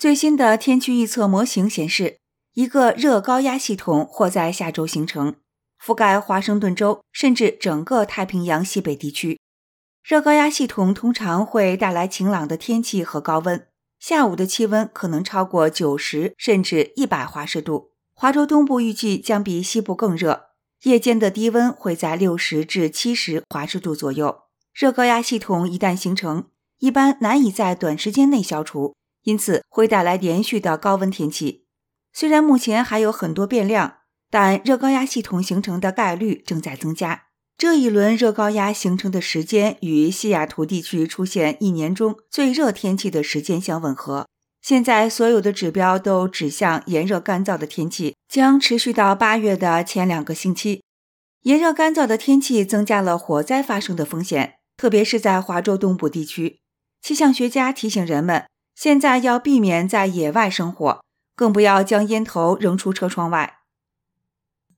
最新的天气预测模型显示，一个热高压系统或在下周形成，覆盖华盛顿州甚至整个太平洋西北地区。热高压系统通常会带来晴朗的天气和高温，下午的气温可能超过90甚至100华氏度。华州东部预计将比西部更热，夜间的低温会在60至70华氏度左右。热高压系统一旦形成，一般难以在短时间内消除，因此会带来连续的高温天气。虽然目前还有很多变量，但热高压系统形成的概率正在增加。这一轮热高压形成的时间与西雅图地区出现一年中最热天气的时间相吻合。现在所有的指标都指向炎热干燥的天气将持续到8月的前2个星期。炎热干燥的天气增加了火灾发生的风险，特别是在华州东部地区。气象学家提醒人们，现在要避免在野外生火，更不要将烟头扔出车窗外。